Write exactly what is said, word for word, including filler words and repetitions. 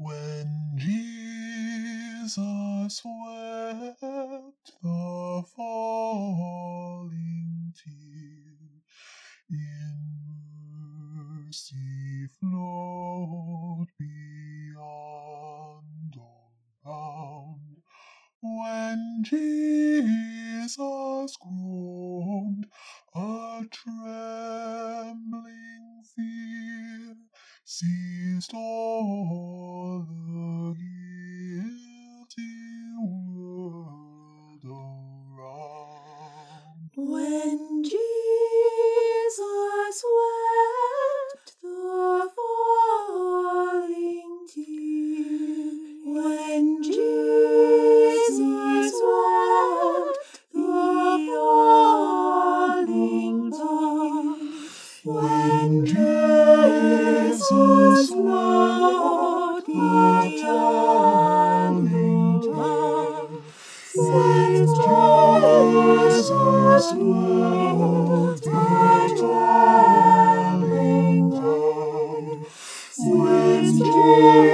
When Jesus wept the falling tear, in mercy flowed beyond all bound. When Jesus groaned, a trembling fear seized all the guilty world around. When Jesus wept the falling tear, when Jesus wept the falling tear, when Jesus wept the falling tear, when Jesus wept the falling tear, when Jesus